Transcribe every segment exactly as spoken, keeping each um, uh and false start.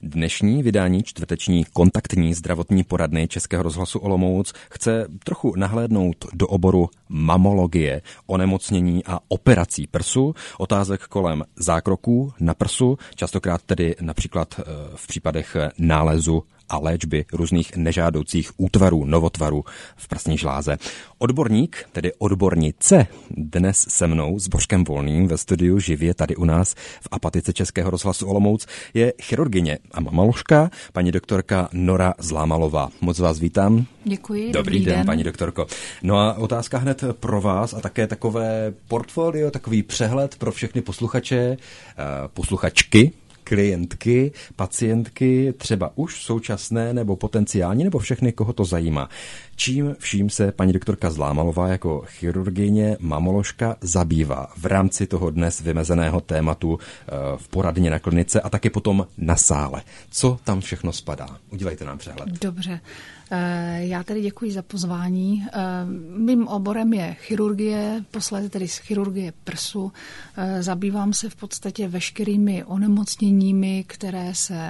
Dnešní vydání čtvrteční kontaktní zdravotní poradny Českého rozhlasu Olomouc chce trochu nahlédnout do oboru mamologie, onemocnění a operací prsu, otázek kolem zákroků na prsu, častokrát tedy například v případech nálezu a léčby různých nežádoucích útvarů, novotvarů v prsní žláze. Odborník, tedy odbornice, dnes se mnou s Bořkem Volným ve studiu živě tady u nás v apatice Českého rozhlasu Olomouc je chirurgyně a mamaložka, paní doktorka Nora Zlámalová. Moc vás vítám. Děkuji. Dobrý, dobrý den, den, paní doktorko. No a otázka hned pro vás a také takové portfolio, takový přehled pro všechny posluchače, posluchačky, klientky, pacientky, třeba už současné nebo potenciální, nebo všechny, koho to zajímá. Čím vším se paní doktorka Zlámalová jako chirurgyně, mamoložka zabývá v rámci toho dnes vymezeného tématu v poradně na klinice a taky potom na sále. Co tam všechno spadá? Udělejte nám přehled. Dobře. Já tedy děkuji za pozvání. Mým oborem je chirurgie, posledně tedy chirurgie prsu. Zabývám se v podstatě veškerými onemocněními, které se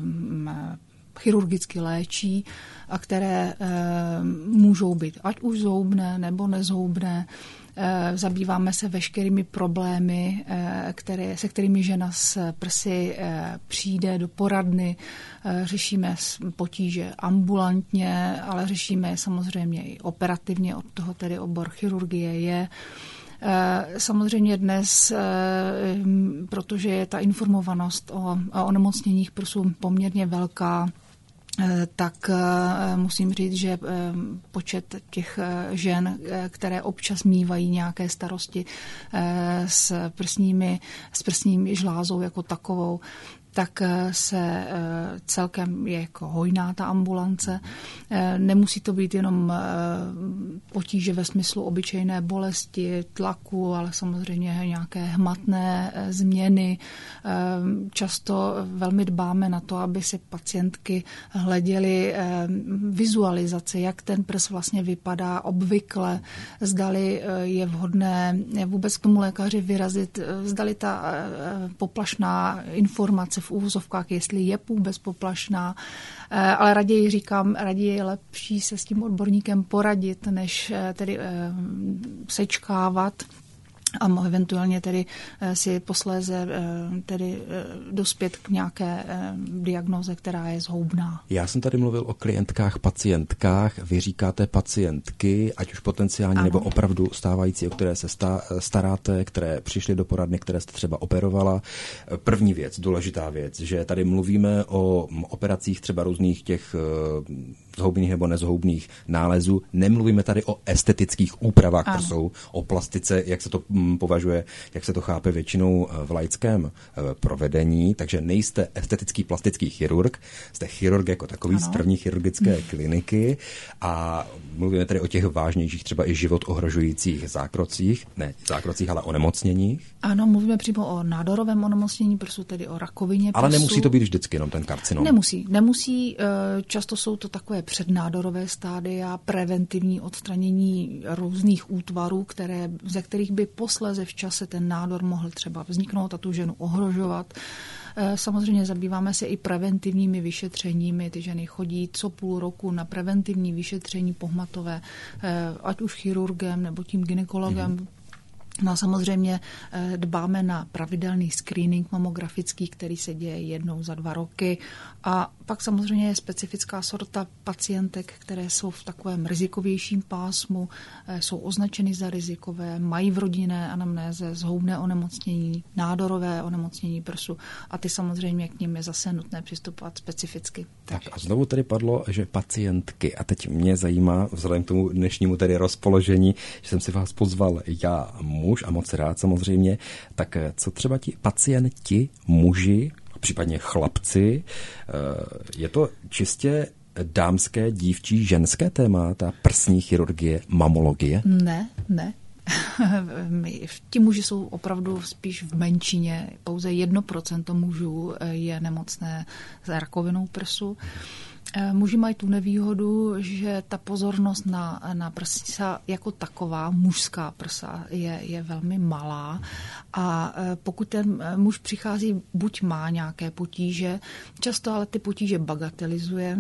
chirurgicky léčí a které můžou být ať už zhoubné nebo nezhoubné. Zabýváme se veškerými problémy, které, se kterými žena s prsy přijde do poradny. Řešíme potíže ambulantně, ale řešíme je samozřejmě i operativně, od toho tedy obor chirurgie je. Samozřejmě dnes, protože je ta informovanost o onemocněních prsu poměrně velká, tak musím říct, že počet těch žen, které občas mívají nějaké starosti s prsními, s prsní žlázou jako takovou, tak se celkem je jako hojná ta ambulance. Nemusí to být jenom potíže ve smyslu obyčejné bolesti, tlaku, ale samozřejmě nějaké hmatné změny. Často velmi dbáme na to, aby si pacientky hleděly vizualizaci, jak ten prs vlastně vypadá obvykle, zdali je vhodné vůbec k tomu lékaři vyrazit, zdali ta poplašná informace v úvozovkách, jestli je vůbec poplašná, ale raději říkám, raději je lepší se s tím odborníkem poradit, než tedy sečkávat a eventuálně tedy si posléze tedy dospět k nějaké diagnoze, která je zhoubná. Já jsem tady mluvil o klientkách, pacientkách, vy říkáte pacientky, ať už potenciálně ano. nebo opravdu stávající, o které se staráte, které přišly do poradny, které jste třeba operovala. První věc, důležitá věc, že tady mluvíme o operacích třeba různých těch zhoubných nebo nezhoubných nálezů. Nemluvíme tady o estetických úpravách ano. prsou, o plastice, jak se to považuje, jak se to chápe většinou v laickém provedení, takže nejste estetický plastický chirurg, jste chirurg jako takový ano. z první chirurgické kliniky a mluvíme tady o těch vážnějších, třeba i život ohrožujících zákrocích, ne zákrocích, ale onemocněních. Ano, mluvíme přímo o nádorovém onemocnění prsu, tedy o rakovině prsu. Ale nemusí to být vždycky jenom ten karcinom. Nemusí, nemusí. Často jsou to takové přednádorové stádia, preventivní odstranění různých útvarů, které, ze kterých by posléze v čase ten nádor mohl třeba vzniknout a tu ženu ohrožovat. Samozřejmě zabýváme se i preventivními vyšetřeními. Ty ženy chodí co půl roku na preventivní vyšetření pohmatové, ať už chirurgem nebo tím gynekologem. Mm-hmm. No a samozřejmě dbáme na pravidelný screening mamografický, který se děje jednou za dva roky. A pak samozřejmě je specifická sorta pacientek, které jsou v takovém rizikovějším pásmu, jsou označeny za rizikové, mají v rodinné anamnéze zhoubné onemocnění, nádorové onemocnění prsu a ty samozřejmě k nim je zase nutné přistupovat specificky. Tak a znovu tady padlo, že pacientky, a teď mě zajímá, vzhledem k tomu dnešnímu tedy rozpoložení, že jsem si vás pozval já muž a moc rád samozřejmě, tak co třeba ti pacienti, muži, případně chlapci, je to čistě dámské, dívčí, ženské téma, ta prsní chirurgie, mamologie? Ne, ne. Ti muži jsou opravdu spíš v menšině, pouze jedno procento mužů je nemocné s rakovinou prsu. Muži mají tu nevýhodu, že ta pozornost na, na prsa jako taková, mužská prsa, je, je velmi malá a pokud ten muž přichází, buď má nějaké potíže, často ale ty potíže bagatelizuje,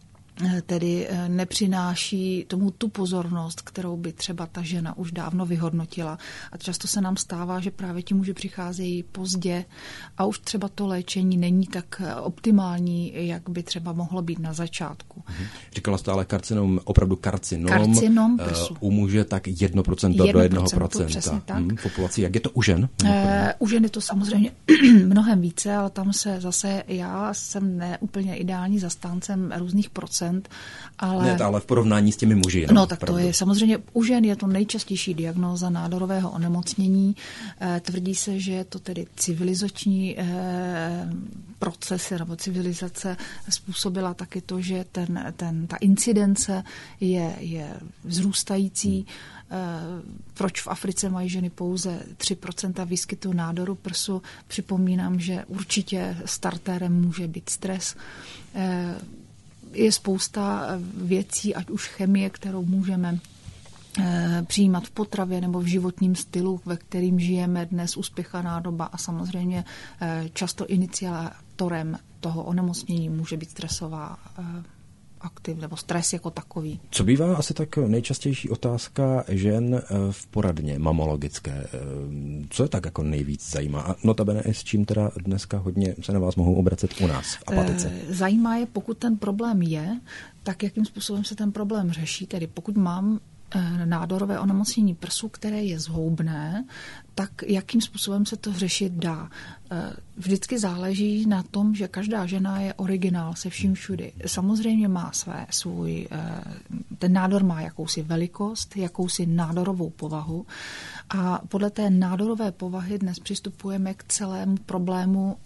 tedy nepřináší tomu tu pozornost, kterou by třeba ta žena už dávno vyhodnotila. A často se nám stává, že právě ti muži přicházejí pozdě a už třeba to léčení není tak optimální, jak by třeba mohlo být na začátku. Říkala jste ale karcinom, opravdu karcinom. Karcinom prsu. U muže tak jedno procento do jednoho procenta. Přesně tak. Hmm, populaci. Jak je to u žen? E, u žen je to samozřejmě mnohem více, ale tam se zase, já jsem neúplně ideální zastáncem různých procent. Ale... Ne, ale v porovnání s těmi muži. No, tak pravdu. To je samozřejmě u žen je to nejčastější diagnóza nádorového onemocnění. E, tvrdí se, že je to tedy civilizační e, proces nebo civilizace způsobila taky to, že ten, ten, ta incidence je, je vzrůstající. Hmm. E, proč v Africe mají ženy pouze tři procenta výskytu nádoru prsu? Připomínám, že určitě startérem může být stres. E, Je spousta věcí, ať už chemie, kterou můžeme přijímat v potravě nebo v životním stylu, ve kterým žijeme dnes, uspěchaná doba a samozřejmě často iniciátorem toho onemocnění může být stresová aktiv nebo stres jako takový. Co bývá asi tak nejčastější otázka žen v poradně mamologické? Co je tak jako nejvíc zajímá? A notabene i s čím teda dneska hodně se na vás mohou obracet u nás v Apatice? Zajímá je, pokud ten problém je, tak jakým způsobem se ten problém řeší. Tedy pokud mám nádorové onemocnění prsu, které je zhoubné, tak jakým způsobem se to řešit dá. Vždycky záleží na tom, že každá žena je originál se vším všudy. Samozřejmě má své, svůj, ten nádor má jakousi velikost, jakousi nádorovou povahu a podle té nádorové povahy dnes přistupujeme k celému problému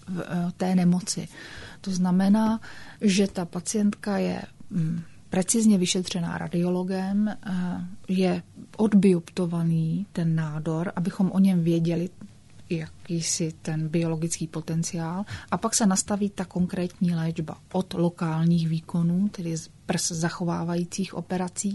té nemoci. To znamená, že ta pacientka je precizně vyšetřená radiologem, je odbioptovaný ten nádor, abychom o něm věděli, jakýsi ten biologický potenciál, a pak se nastaví ta konkrétní léčba od lokálních výkonů, tedy z prs zachovávajících operací,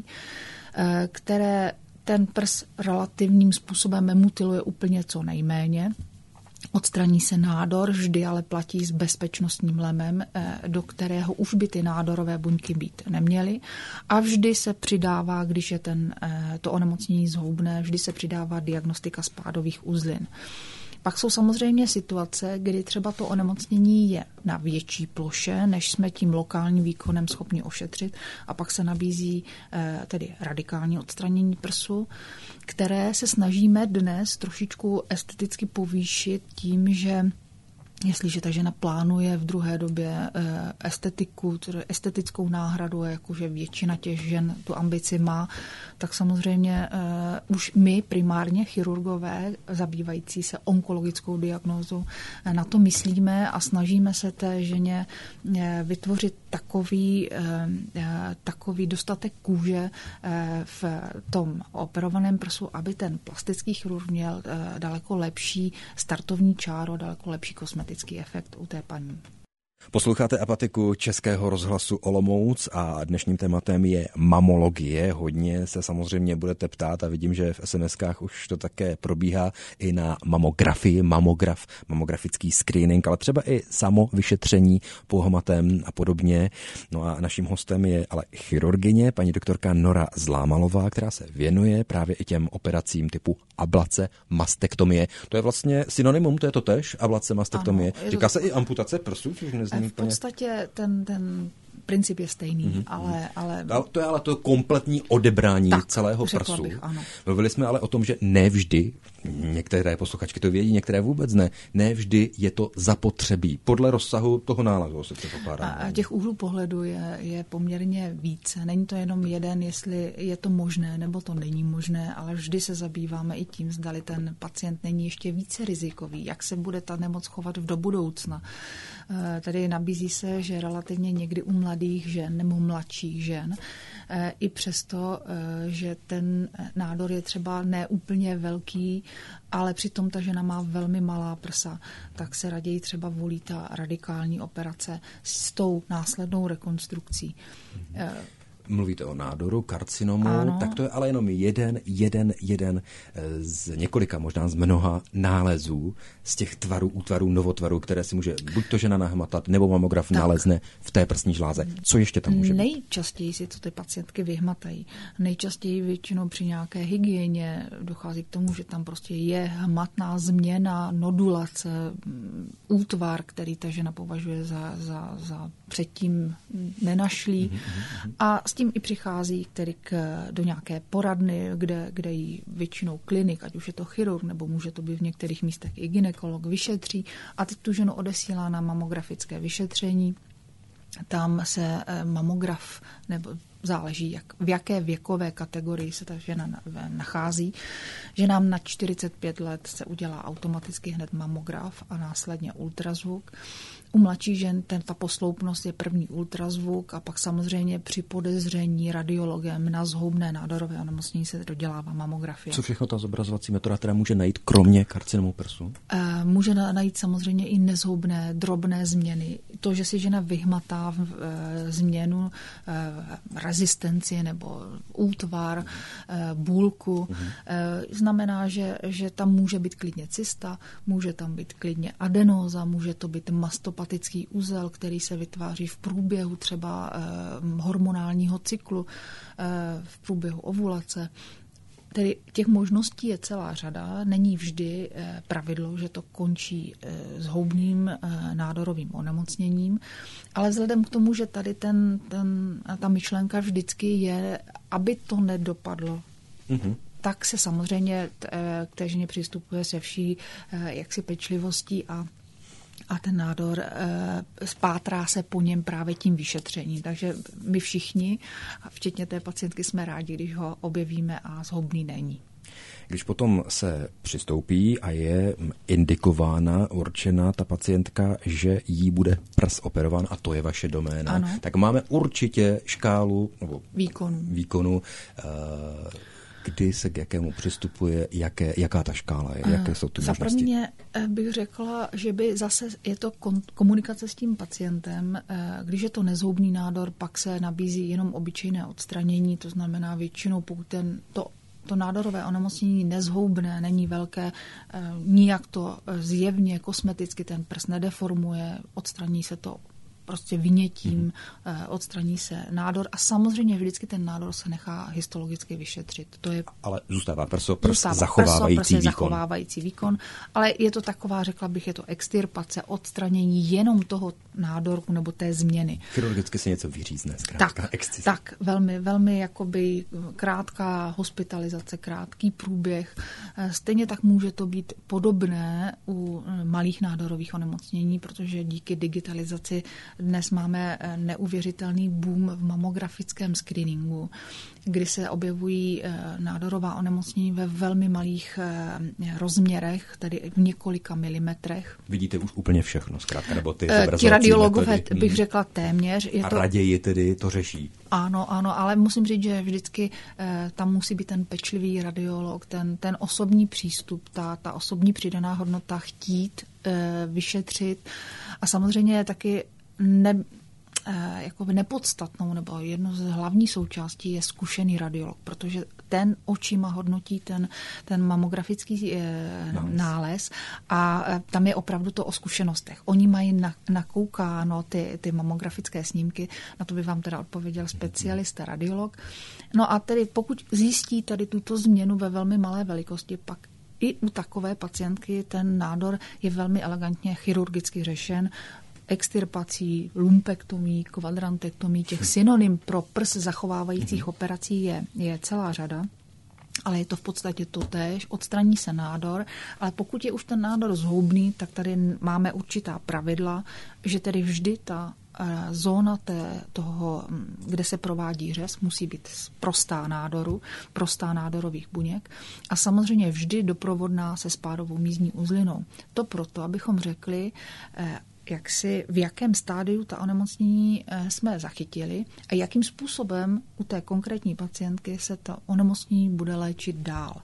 které ten prs relativním způsobem mutiluje úplně co nejméně. Odstraní se nádor, vždy ale platí s bezpečnostním lemem, do kterého už by ty nádorové buňky být neměly. A vždy se přidává, když je ten, to onemocnění zhoubné, vždy se přidává diagnostika spádových uzlin. Pak jsou samozřejmě situace, kdy třeba to onemocnění je na větší ploše, než jsme tím lokálním výkonem schopni ošetřit, a pak se nabízí tedy radikální odstranění prsu, které se snažíme dnes trošičku esteticky povýšit tím, že jestliže ta žena plánuje v druhé době estetiku, estetickou náhradu, jakože většina těch žen tu ambici má, tak samozřejmě uh, už my primárně chirurgové, zabývající se onkologickou diagnózou, na to myslíme a snažíme se té ženě vytvořit takový, uh, takový dostatek kůže uh, v tom operovaném prsu, aby ten plastický chirurg měl uh, daleko lepší startovní čáro, daleko lepší kosmetický efekt u té paní. Posloucháte Apatiku Českého rozhlasu Olomouc a dnešním tématem je mamologie. Hodně se samozřejmě budete ptát a vidím, že v es em eskách už to také probíhá i na mamografii, mamograf, mamografický screening, ale třeba i samo vyšetření pohmatem a podobně. No a naším hostem je ale chirurgyně, paní doktorka Nora Zlámalová, která se věnuje právě i těm operacím typu ablace, mastektomie. To je vlastně synonymum, to je to též, ablace, mastektomie. Ano, říká se i amputace prsu, což nezní v podstatě ten, ten princip je stejný, mm-hmm. ale, ale... To je ale to kompletní odebrání tak, celého prsu. Bych, ano. Mluvili jsme ale o tom, že ne vždy, některé posluchačky to vědí, některé vůbec ne, ne vždy je to zapotřebí. Podle rozsahu toho nálezu se předpokládá. A těch úhlů pohledu je, je poměrně více. Není to jenom jeden, jestli je to možné, nebo to není možné, ale vždy se zabýváme i tím, zdali ten pacient není ještě více rizikový, jak se bude ta nemoc chovat do budoucna. Tady nabízí se, že relativně někdy u mladých žen nebo mladších žen i přesto, že ten nádor je třeba neúplně velký, ale přitom ta žena má velmi malá prsa, tak se raději třeba volí ta radikální operace s tou následnou rekonstrukcí. Mm-hmm. Mluvíte o nádoru, karcinomu, ano. Tak to je ale jenom jeden, jeden, jeden z několika, možná z mnoha nálezů z těch tvarů, útvarů, novotvarů, které si může buď to žena nahmatat, nebo mamograf tak nalezne v té prsní žláze. Co ještě tam může být? Nejčastěji si to ty pacientky vyhmatají. Nejčastěji většinou při nějaké hygieně dochází k tomu, že tam prostě je hmatná změna, nodulace, útvar, který ta žena považuje za, za, za předtím nenašlý. Mm-hmm. A s tím i přichází tedy k, do nějaké poradny, kde, kde jí většinou klinik, ať už je to chirurg, nebo může to být v některých místech i gynekolog, vyšetří a teď tu ženu odesílá na mamografické vyšetření. Tam se mamograf, nebo záleží, jak, v jaké věkové kategorii se ta žena nachází, že nám na čtyřicet pět let se udělá automaticky hned mamograf a následně ultrazvuk. U mladších žen ten, ta posloupnost je první ultrazvuk a pak samozřejmě při podezření radiologem na zhoubné nádorové onemocnění se dodělává mamografie. Co všechno ta zobrazovací metoda teda může najít, kromě karcinomu prsu? E, může najít samozřejmě i nezhoubné, drobné změny. To, že si žena vyhmatá v, e, změnu e, rezistenci nebo útvar, e, bůlku, mhm. e, znamená, že, že tam může být klidně cysta, může tam být klidně adenóza, může to být mastopatický úzel, který se vytváří v průběhu třeba eh, hormonálního cyklu, eh, v průběhu ovulace. Tedy těch možností je celá řada. Není vždy eh, pravidlo, že to končí eh, zhoubným eh, nádorovým onemocněním, ale vzhledem k tomu, že tady ten, ten, ta myšlenka vždycky je, aby to nedopadlo, mm-hmm. tak se samozřejmě k té ženě přistupuje se vší jaksi pečlivostí a a ten nádor e, spátrá se po něm právě tím vyšetřením. Takže my všichni, včetně té pacientky, jsme rádi, když ho objevíme a zhoubný není. Když potom se přistoupí a je indikována, určena ta pacientka, že jí bude prs operován, a to je vaše doména, ano. Tak máme určitě škálu nebo výkonu. výkonu e, kdy se k jakému přistupuje, jaké, jaká ta škála je, jaké jsou ty Za možnosti? prvně bych řekla, že by zase je to komunikace s tím pacientem. Když je to nezhoubný nádor, pak se nabízí jenom obyčejné odstranění, to znamená většinou, pokud ten, to, to nádorové onemocnění nezhoubné, není velké, nijak to zjevně kosmeticky ten prst nedeformuje, odstraní se to prostě vynětím, mm-hmm. odstraní se nádor a samozřejmě vždycky ten nádor se nechá histologicky vyšetřit. To je, ale zůstává prso, prst zůstává zachovávající prso, výkon. zachovávající výkon, ale je to taková, řekla bych, je to extirpace, odstranění jenom toho nádorku nebo té změny. Chirurgicky se něco vyřízne, zkrátka. Tak, excize. tak velmi, velmi jakoby krátká hospitalizace, krátký průběh. Stejně tak může to být podobné u malých nádorových onemocnění, protože díky digitalizaci dnes máme neuvěřitelný boom v mamografickém screeningu, kdy se objevují nádorová onemocnění ve velmi malých rozměrech, tedy v několika milimetrech. Vidíte už úplně všechno, zkrátka, nebo ty Ti radiologové, bych řekla téměř. Je a to... raději tedy to řeší. Ano, ano, ale musím říct, že vždycky eh, tam musí být ten pečlivý radiolog, ten, ten osobní přístup, ta, ta osobní přidaná hodnota chtít eh, vyšetřit a samozřejmě taky ne, eh, jako nepodstatnou nebo jedno z hlavních součástí je zkušený radiolog, protože ten očima hodnotí ten, ten mamografický eh, nález. nález a eh, tam je opravdu to o zkušenostech. Oni mají na, nakoukáno ty, ty mamografické snímky, na to by vám teda odpověděl specialista, radiolog. No a tedy pokud zjistí tady tuto změnu ve velmi malé velikosti, pak i u takové pacientky ten nádor je velmi elegantně chirurgicky řešen, extirpací, lumpektomí, kvadrantektomí, těch synonym pro prs zachovávajících operací je, je celá řada, ale je to v podstatě totéž, odstraní se nádor, ale pokud je už ten nádor zhoubný, tak tady máme určitá pravidla, že tedy vždy ta zóna té, toho, kde se provádí řez, musí být prostá nádoru, prostá nádorových buněk a samozřejmě vždy doprovodná se spádovou mízní uzlinou. To proto, abychom řekli, jak si, v jakém stádiu ta onemocnění jsme zachytili a jakým způsobem u té konkrétní pacientky se to onemocnění bude léčit dál.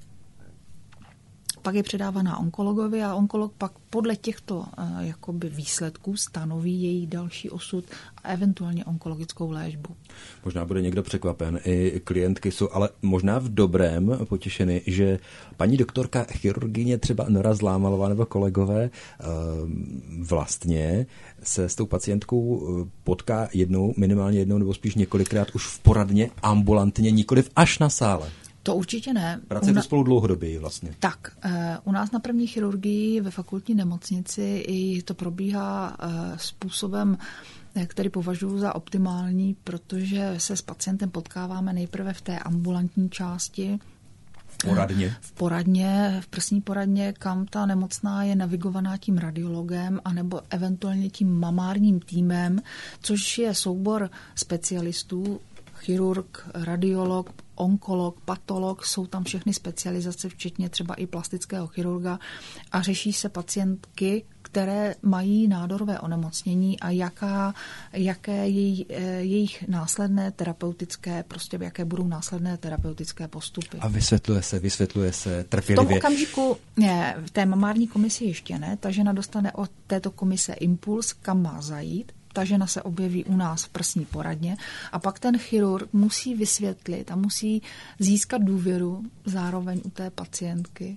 Pak je předávaná onkologovi a onkolog pak podle těchto uh, jakoby výsledků stanoví její další osud a eventuálně onkologickou léčbu. Možná bude někdo překvapen, i klientky jsou ale možná v dobrém potěšeny, že paní doktorka chirurgyně třeba Nora Zlámalová nebo kolegové uh, vlastně se s tou pacientkou potká jednou, minimálně jednou nebo spíš několikrát už v poradně ambulantně, nikoliv až na sále. To určitě ne. Pracujete na... spolu dlouhodobě vlastně. Tak, u nás na první chirurgii ve fakultní nemocnici i to probíhá způsobem, který považuji za optimální, protože se s pacientem potkáváme nejprve v té ambulantní části, v poradně. V poradně, v prsní poradně, kam ta nemocná je navigovaná tím radiologem anebo eventuálně tím mamárním týmem, což je soubor specialistů, chirurg, radiolog, onkolog, patolog, jsou tam všechny specializace, včetně třeba i plastického chirurga a řeší se pacientky, které mají nádorové onemocnění a jaká, jaké jej, jejich následné terapeutické, prostě jaké budou následné terapeutické postupy. A vysvětluje se, vysvětluje se trpělivě. V tom okamžiku ne, v té mamární komisi ještě ne, ta žena dostane od této komise impuls, kam má zajít. Ta žena se objeví u nás v prsní poradně a pak ten chirurg musí vysvětlit a musí získat důvěru zároveň u té pacientky,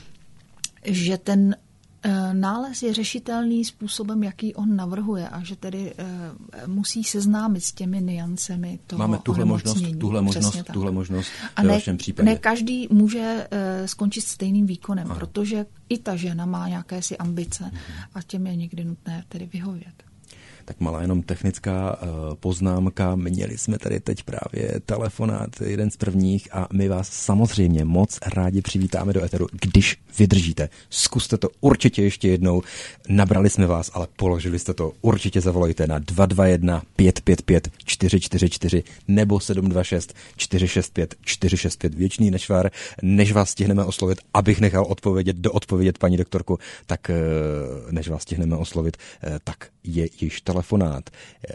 že ten nález je řešitelný způsobem, jaký on navrhuje a že tedy musí seznámit s těmi niancemi toho Máme tuhle možnost, tuhle možnost, tuhle možnost a ve ne, vašem případě. Ne každý může skončit stejným výkonem, Aha. protože i ta žena má nějaké si ambice a těm je někdy nutné tedy vyhovět. Tak malá jenom technická uh, poznámka. Měli jsme tady teď právě telefonát, jeden z prvních a my vás samozřejmě moc rádi přivítáme do éteru, když vydržíte. Zkuste to určitě ještě jednou. Nabrali jsme vás, ale položili jste to. Určitě zavolejte na dva dva jedna pět pět pět čtyři čtyři čtyři nebo sedm dva šest čtyři šest pět čtyři šest pět. Věčný nešvar, než vás stihneme oslovit, abych nechal odpovědět, doodpovědět paní doktorku, tak než vás stihneme oslovit, tak je již telefonát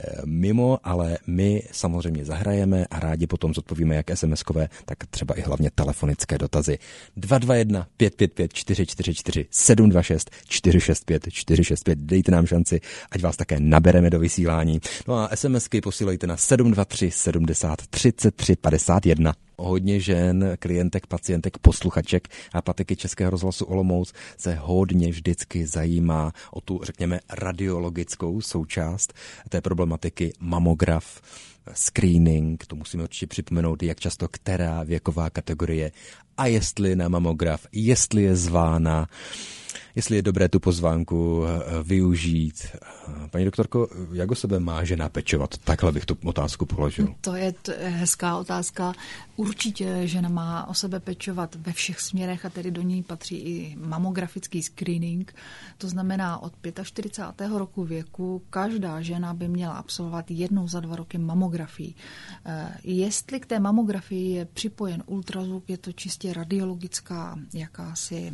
mimo, ale my samozřejmě zahrajeme a rádi potom zodpovíme jak es em eskové, tak třeba i hlavně telefonické dotazy. dva dva jedna pět pět pět čtyři čtyři čtyři sedm dva šest čtyři šest pět čtyři šest pět. Dejte nám šanci, ať vás také nabereme do vysílání. No a es em esky posílejte na sedm dva tři sedmdesát třicet tři padesát jedna. Hodně žen, klientek, pacientek, posluchaček a patiky Českého rozhlasu Olomouc se hodně vždycky zajímá o tu, řekněme, radiologickou součást té problematiky, mamograf, screening, to musíme určitě připomenout, jak často která věková kategorie a jestli na mamograf, jestli je zvána, jestli je dobré tu pozvánku využít. Paní doktorko, jak o sebe má žena pečovat? Takhle bych tu otázku položil. To je, to je hezká otázka. Určitě žena má o sebe pečovat ve všech směrech a tedy do ní patří i mamografický screening. To znamená od čtyřicátého pátého roku věku každá žena by měla absolvovat jednou za dva roky mamografii. Jestli k té mamografii je připojen ultrazvuk, je to čistě radiologická jakási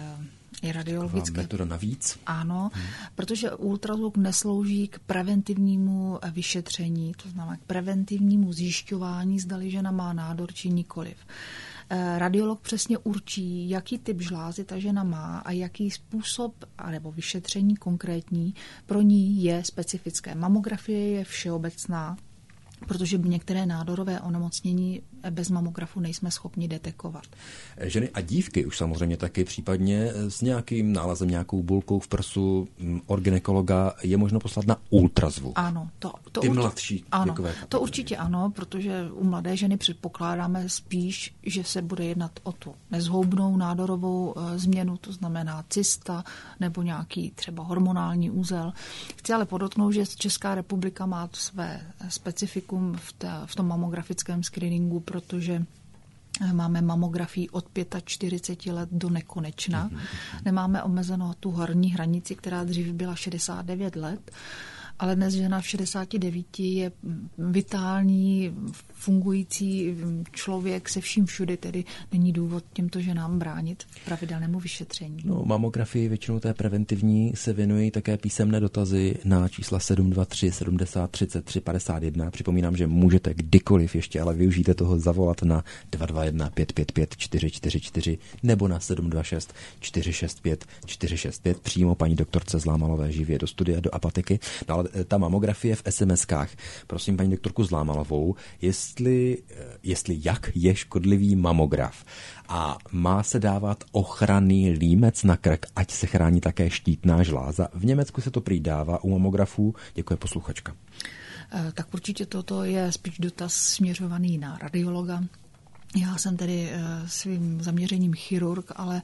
je radiologické. Metoda navíc? Ano, hmm. protože ultrazvuk neslouží k preventivnímu vyšetření, to znamená k preventivnímu zjišťování, zdali žena má nádor či nikoliv. Radiolog přesně určí, jaký typ žlázy ta žena má a jaký způsob nebo vyšetření konkrétní pro ní je specifické. Mamografie je všeobecná, protože některé nádorové onemocnění bez mamografu nejsme schopni detekovat. Ženy a dívky už samozřejmě taky případně s nějakým nálezem, nějakou bulkou v prsu od gynekologa je možno poslat na ultrazvuk. Ano. To, to Ty určitě, mladší ano, věkové kategorie. To určitě ano, protože u mladé ženy předpokládáme spíš, že se bude jednat o tu nezhoubnou nádorovou e, změnu, to znamená cysta nebo nějaký třeba hormonální úzel. Chci ale podotknout, že Česká republika má své specifikum v, té, v tom mamografickém screeningu, protože máme mamografii od čtyřicet pět let do nekonečna. Mm-hmm. Nemáme omezeno tu horní hranici, která dřív byla šedesát devět let. Ale dnes žena v šedesáti devíti je vitální, fungující člověk se vším všudy, tedy není důvod těmto ženám bránit v pravidelnému vyšetření. No, mamografii většinou té preventivní se věnují také písemné dotazy na čísla sedm dva tři sedmdesát třicet tři padesát jedna. Připomínám, že můžete kdykoliv ještě, ale využijte toho zavolat na dva dva jedna pět pět pět čtyři čtyři čtyři nebo na sedm dva šest čtyři šest pět čtyři šest pět přímo paní doktorce Zlámalové živě do studia, do apatiky. No, ale ta mamografie v es em eskách. Prosím paní doktorku Zlámalovou, jestli, jestli jak je škodlivý mamograf a má se dávat ochranný límec na krk, ať se chrání také štítná žláza. V Německu se to prý dává u mamografů. Děkuje posluchačka. Tak určitě toto je spíš dotaz směřovaný na radiologa. Já jsem tedy svým zaměřením chirurg, ale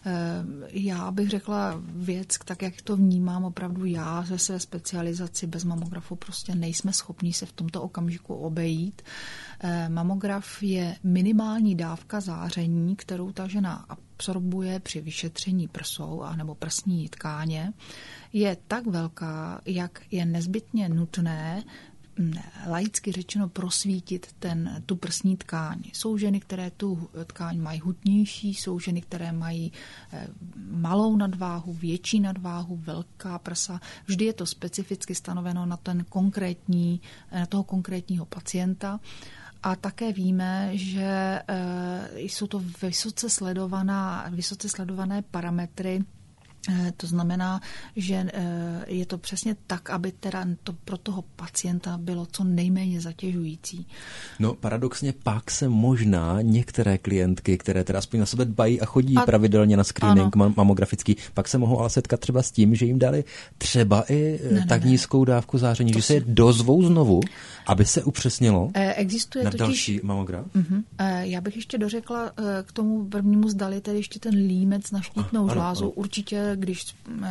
já bych řekla věc, tak jak to vnímám opravdu já ze své specializaci, bez mamografu prostě nejsme schopni se v tomto okamžiku obejít. Mamograf je minimální dávka záření, kterou ta žena absorbuje při vyšetření prsou a nebo prsní tkáně. Je tak velká, jak je nezbytně nutné laicky řečeno prosvítit ten, tu prsní tkáň. Jsou ženy, které tu tkáň mají hutnější, jsou ženy, které mají malou nadváhu, větší nadváhu, velká prsa. Vždy je to specificky stanoveno na ten konkrétní, na toho konkrétního pacienta. A také víme, že jsou to vysoce sledovaná, vysoce sledované parametry. To znamená, že je to přesně tak, aby teda to pro toho pacienta bylo co nejméně zatěžující. No paradoxně pak se možná některé klientky, které teda aspoň na sebe dbají a chodí a, pravidelně na screening ano. mamografický, pak se mohou ale setkat třeba s tím, že jim dali třeba i ne, tak ne, nízkou dávku záření, to že si... se je dozvou znovu, aby se upřesnilo Existuje na totiž... další mamograf. Uh-huh. Já bych ještě dořekla k tomu prvnímu zdali tedy ještě ten límec na štítnou žlázu. Určitě když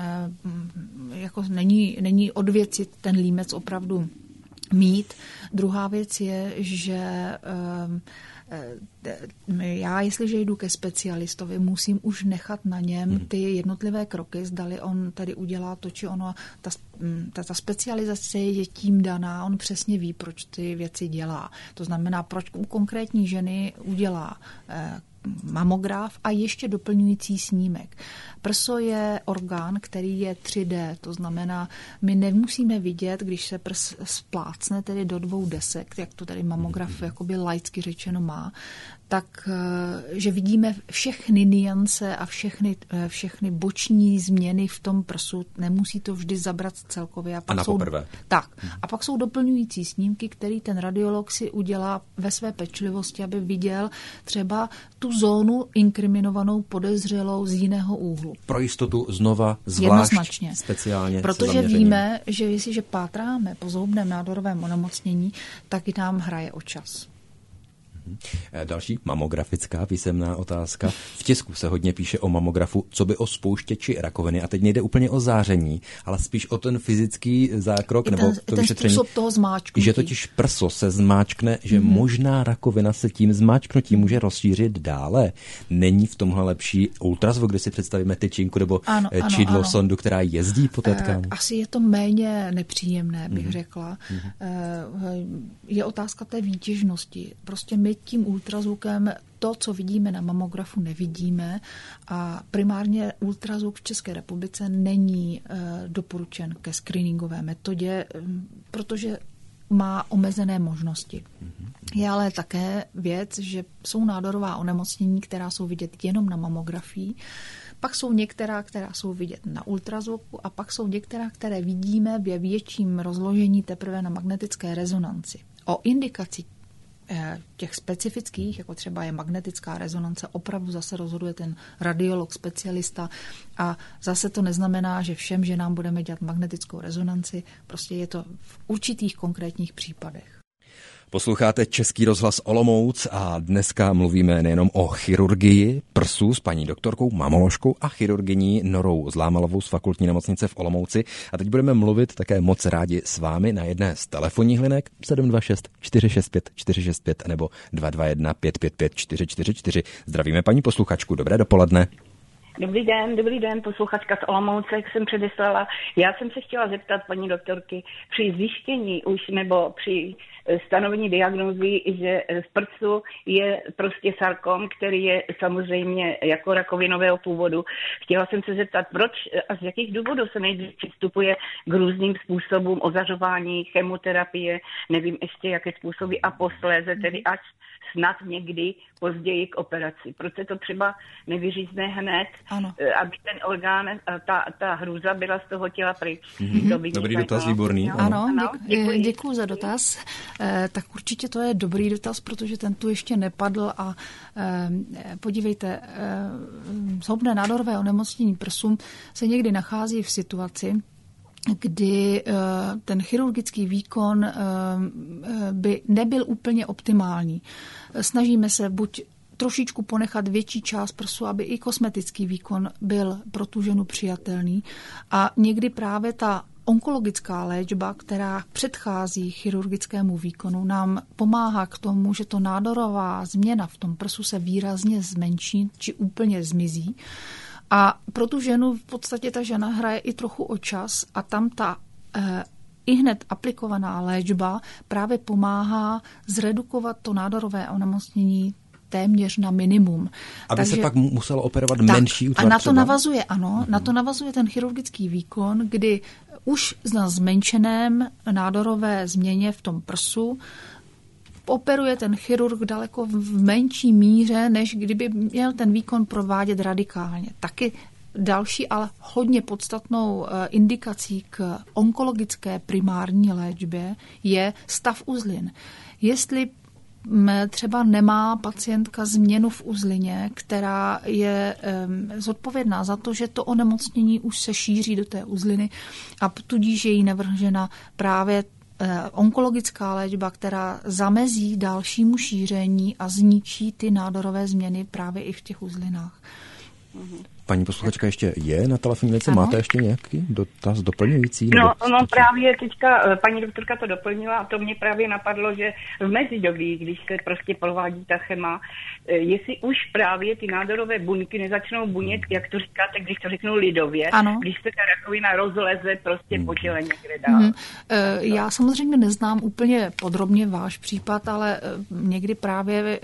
jako není, není od věci ten límec opravdu mít. Druhá věc je, že já, jestliže jdu ke specialistovi, musím už nechat na něm ty jednotlivé kroky, zdali on tady udělá to, či ono, ta, ta, ta specializace je tím daná, on přesně ví, proč ty věci dělá. To znamená, proč u konkrétní ženy udělá mamograf a ještě doplňující snímek. Prso je orgán, který je tři dé, to znamená, my nemusíme vidět, když se prs splácne tedy do dvou desek, jak to tady mamograf jakoby laicky řečeno má, tak, že vidíme všechny niance a všechny, všechny boční změny v tom prsu, nemusí to vždy zabrat celkově. A, pak a na jsou, poprvé. Tak. A pak jsou doplňující snímky, který ten radiolog si udělá ve své pečlivosti, aby viděl třeba tu zónu inkriminovanou, podezřelou z jiného úhlu. Pro jistotu znova zvlášť speciálně. Protože víme, že jestliže pátráme po zhoubném nádorovém onemocnění, tak nám hraje o čas. Další mamografická písemná otázka. V tisku se hodně píše o mamografu, co by o spouštěči rakoviny. A teď nejde úplně o záření, ale spíš o ten fyzický zákrok I nebo ten, to ten vyšetření. Způsob toho zmáčknutí. Že totiž prso se zmáčkne, že hmm. možná rakovina se tím zmáčknutím může rozšířit dále. Není v tomhle lepší ultrazvuk, kde si představíme tyčinku nebo ano, čidlo, ano. sondu, která jezdí po té tkáni? Asi je to méně nepříjemné, bych hmm. řekla. Hmm. Je otázka té výtěžnosti. Prostě my tím ultrazvukem to, co vidíme na mamografu, nevidíme a primárně ultrazvuk v České republice není doporučen ke screeningové metodě, protože má omezené možnosti. Je ale také věc, že jsou nádorová onemocnění, která jsou vidět jenom na mamografii, pak jsou některá, která jsou vidět na ultrazvuku a pak jsou některá, které vidíme ve větším rozložení teprve na magnetické rezonanci. O indikaci těch specifických, jako třeba je magnetická rezonance, opravdu zase rozhoduje ten radiolog, specialista a zase to neznamená, že všem ženám budeme dělat magnetickou rezonanci, prostě je to v určitých konkrétních případech. Posloucháte Český rozhlas Olomouc a dneska mluvíme nejenom o chirurgii prsu s paní doktorkou, mamoložkou a chirurgyní Norou Zlámalovou z fakultní nemocnice v Olomouci. A teď budeme mluvit také moc rádi s vámi na jedné z telefonních linek sedm dva šest čtyři šest pět čtyři šest pět nebo dva dva jedna pět pět pět čtyři čtyři čtyři. Zdravíme paní posluchačku, dobré dopoledne. Dobrý den, dobrý den, posluchačka z Olomouce, jak jsem předeslala. Já jsem se chtěla zeptat paní doktorky, při zjištění už nebo při stanovení diagnózy, že v prsu je prostě sarkom, který je samozřejmě jako rakovinového původu. Chtěla jsem se zeptat, proč a z jakých důvodů se nejdřív přistupuje k různým způsobům ozařování, chemoterapie, nevím ještě jaké způsoby a posléze, tedy až snad někdy později k operaci. Proč se to třeba nevyřízne hned, ano. aby ten orgán, ta, ta hrůza byla z toho těla pryč. Mm-hmm. Dobrý dotaz, výborný. Ano, ano děkuji. děkuji za dotaz. Eh, tak určitě to je dobrý dotaz, protože ten tu ještě nepadl a eh, podívejte, eh, zhoubné nádorové onemocnění prsu se někdy nachází v situaci, kdy ten chirurgický výkon by nebyl úplně optimální. Snažíme se buď trošičku ponechat větší část prsu, aby i kosmetický výkon byl pro tu ženu přijatelný. A někdy právě ta onkologická léčba, která předchází chirurgickému výkonu, nám pomáhá k tomu, že to nádorová změna v tom prsu se výrazně zmenší či úplně zmizí. A pro tu ženu v podstatě ta žena hraje i trochu o čas a tam ta eh, ihned aplikovaná léčba právě pomáhá zredukovat to nádorové onemocnění téměř na minimum. Aby Takže, se pak muselo operovat tak, menší útvar a na to třeba? navazuje, ano, uh-huh. na to navazuje ten chirurgický výkon, kdy už na zmenšeném nádorové změně v tom prsu operuje ten chirurg daleko v menší míře, než kdyby měl ten výkon provádět radikálně. Taky další, ale hodně podstatnou indikací k onkologické primární léčbě je stav uzlin. Jestli třeba nemá pacientka změnu v uzlině, která je zodpovědná za to, že to onemocnění už se šíří do té uzliny a tudíž je jí navržena právě onkologická léčba, která zamezí dalšímu šíření a zničí ty nádorové změny právě i v těch uzlinách. Paní posluchačka ještě je na telefonní lince. Máte ještě nějaký dotaz doplňující? No, no právě teďka paní doktorka to doplnila a to mě právě napadlo, že v mezidobí, když se prostě provádí ta chema, jestli už právě ty nádorové buňky nezačnou bunět, jak to říkáte, když to řeknu lidově, ano. Když se ta rakovina rozleze prostě hmm. po těle někde dál. Hmm. Já samozřejmě neznám úplně podrobně váš případ, ale někdy právě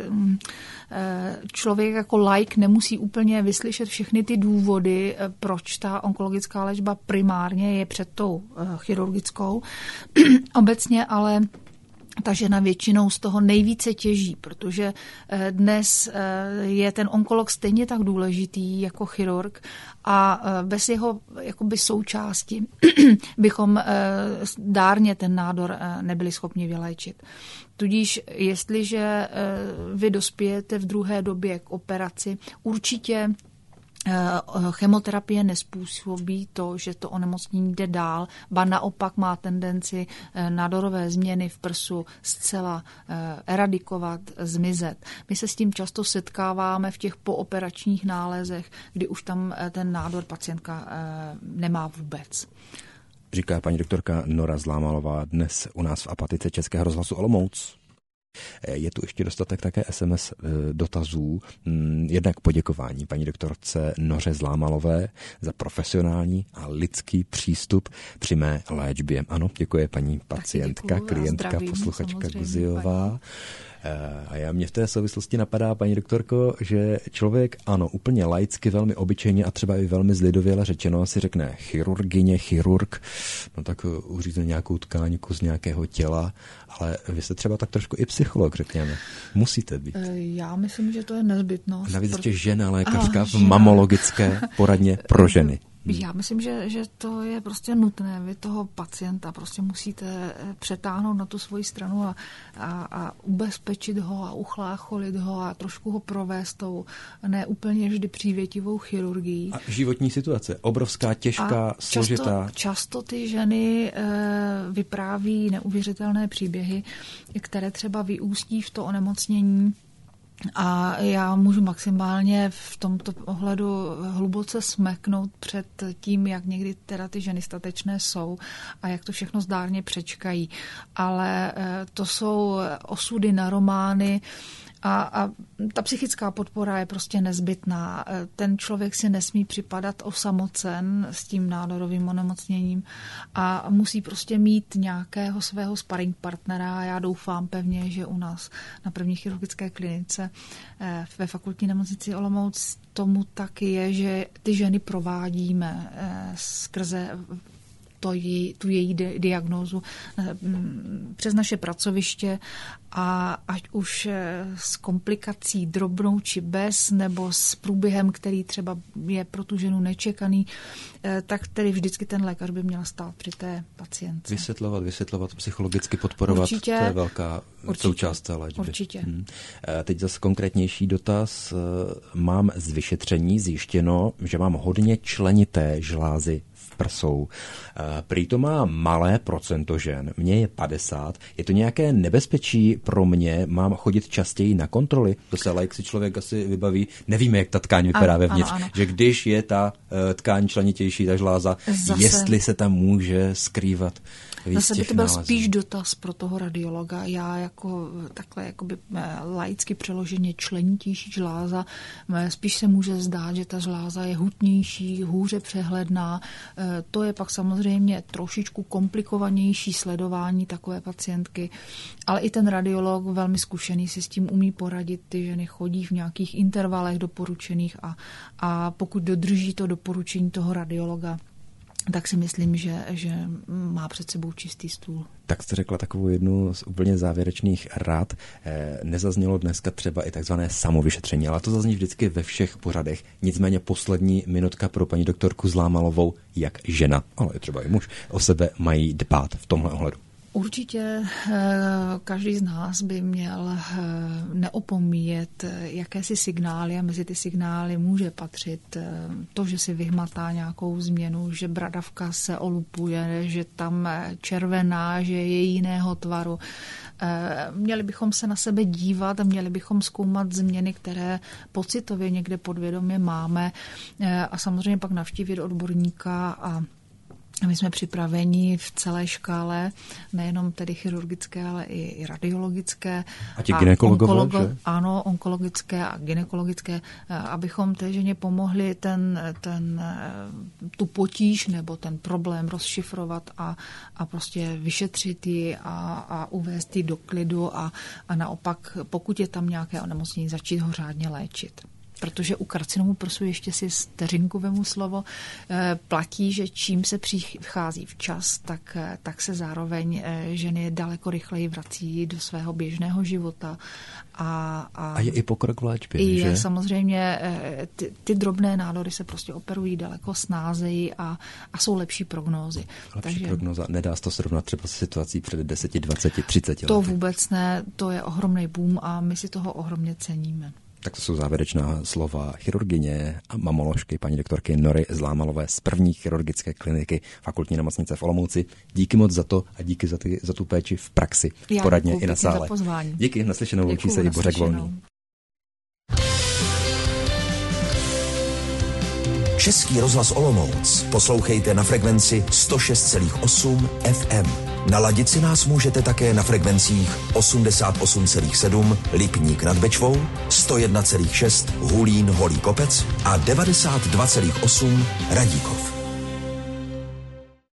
člověk jako laik nemusí úplně vyslyšet všechny ty důvody, proč ta onkologická léčba primárně je před tou chirurgickou. Obecně ale ta žena většinou z toho nejvíce těží, protože dnes je ten onkolog stejně tak důležitý jako chirurg a bez jeho jakoby součásti bychom dárně ten nádor nebyli schopni vyléčit. Tudíž jestliže vy dospějete v druhé době k operaci, určitě chemoterapie nezpůsobí to, že to onemocnění jde dál, ba naopak má tendenci nádorové změny v prsu zcela eradikovat, zmizet. My se s tím často setkáváme v těch pooperačních nálezech, kdy už tam ten nádor pacientka nemá vůbec. Říká paní doktorka Nora Zlámalová dnes u nás v Apatice Českého rozhlasu Olomouc. Je tu ještě dostatek také es em es dotazů. Jednak poděkování paní doktorce Noře Zlámalové za profesionální a lidský přístup při mé léčbě. Ano, děkuje paní pacientka, klientka, zdravím, posluchačka Guziová. A já mě v té souvislosti napadá, paní doktorko, že člověk, ano, úplně laicky, velmi obyčejně a třeba i velmi zlidověle řečeno si řekne chirurgině, chirurg, no tak uřízne nějakou tkáňku z nějakého těla, ale vy jste třeba tak trošku i psycholog, řekněme. Musíte být. Já myslím, že to je nezbytnost. Navíc ještě žena lékařka v mamologické poradně pro ženy. Já myslím, že, že to je prostě nutné. Vy toho pacienta prostě musíte přetáhnout na tu svoji stranu a, a, a ubezpečit ho a uchlácholit ho a trošku ho provést tou ne úplně vždy přívětivou chirurgií. A životní situace, obrovská, těžká, a složitá. Často, často ty ženy e, vypráví neuvěřitelné příběhy, které třeba vyústí v to onemocnění. A já můžu maximálně v tomto ohledu hluboce smeknout před tím, jak někdy teda ty ženy statečné jsou a jak to všechno zdárně přečkají. Ale to jsou osudy na romány A, a ta psychická podpora je prostě nezbytná. Ten člověk si nesmí připadat osamocen s tím nádorovým onemocněním a musí prostě mít nějakého svého sparring partnera. Já doufám pevně, že u nás na první chirurgické klinice ve fakultní nemocnici Olomouc tomu tak je, že ty ženy provádíme skrze to jí, tu její diagnózu přes naše pracoviště a ať už s komplikací drobnou či bez, nebo s průběhem, který třeba je pro tu ženu nečekaný, tak tedy vždycky ten lékař by měl stát při té pacientce. Vysvětlovat, vysvětlovat, psychologicky podporovat, určitě, to je velká určitě, součást té léčby. Určitě. Hmm. Teď zase konkrétnější dotaz. Mám z vyšetření zjištěno, že mám hodně členité žlázy prsou. Prý to má malé procento žen, mně je padesát. Je to nějaké nebezpečí pro mě? Mám chodit častěji na kontroly? To se laik si člověk asi vybaví. Nevíme, jak ta tkáň vypadá ano, vevnitř. Ano, ano. Že když je ta tkáň členitější, ta žláza, zase, jestli se tam může skrývat víc zase by to byl nálezů. Spíš dotaz pro toho radiologa. Já jako takhle jakoby laicky přeloženě členitější žláza, spíš se může zdát, že ta žláza je hutnější, hůře přehledná. To je pak samozřejmě trošičku komplikovanější sledování takové pacientky, ale i ten radiolog velmi zkušený si s tím umí poradit. Ty ženy chodí v nějakých intervalech doporučených a, a pokud dodrží to doporučení toho radiologa, tak si myslím, že, že má před sebou čistý stůl. Tak jste řekla takovou jednu z úplně závěrečných rád. Nezaznělo dneska třeba i takzvané samovyšetření, ale to zazní vždycky ve všech pořadech. Nicméně poslední minutka pro paní doktorku Zlámalovou, jak žena, ale třeba i muž, o sebe mají dbát v tomhle ohledu. Určitě každý z nás by měl neopomíjet jakési signály a mezi ty signály může patřit to, že si vyhmatá nějakou změnu, že bradavka se olupuje, že tam červená, že je jiného tvaru. Měli bychom se na sebe dívat a měli bychom zkoumat změny, které pocitově někde podvědomě máme a samozřejmě pak navštívit odborníka a my jsme připraveni v celé škále, nejenom tedy chirurgické, ale i radiologické. A ti gynekologové, onkologo, že? Ano, onkologické a gynekologické, abychom té ženě pomohli ten, ten, tu potíž nebo ten problém rozšifrovat a, a prostě vyšetřit ji a, a uvést ji do klidu a, a naopak, pokud je tam nějaké onemocnění, začít ho řádně léčit. Protože u karcinomu prsu, ještě si vteřinku vemu slovo, platí, že čím se přichází včas, tak, tak se zároveň ženy daleko rychleji vrací do svého běžného života. A, a, a je i pokrok v léčbě, je, že? Samozřejmě ty, ty drobné nádory se prostě operují daleko snázeji a, a jsou lepší prognózy. Lepší Takže prognóza. Nedá se to srovnat třeba s situací před deset, dvacet, třicet lety. To vůbec ne, to je ohromný boom a my si toho ohromně ceníme. Tak to jsou závěrečná slova chirurgyně a mamoložky paní doktorky Nory Zlámalové z první chirurgické kliniky fakultní nemocnice v Olomouci. Díky moc za to a díky za, ty, za tu péči v praxi, Já poradně děkuji, i na sále. Díky, naslyšenou, loučí se i Bořek Volný. Český rozhlas Olomouc poslouchejte na frekvenci sto šest celá osm F M. Naladit si nás můžete také na frekvencích osmdesát osm celá sedm Lipník nad Bečvou, sto jedna celá šest Hulín Holý Kopec a devadesát dva celá osm Radíkov.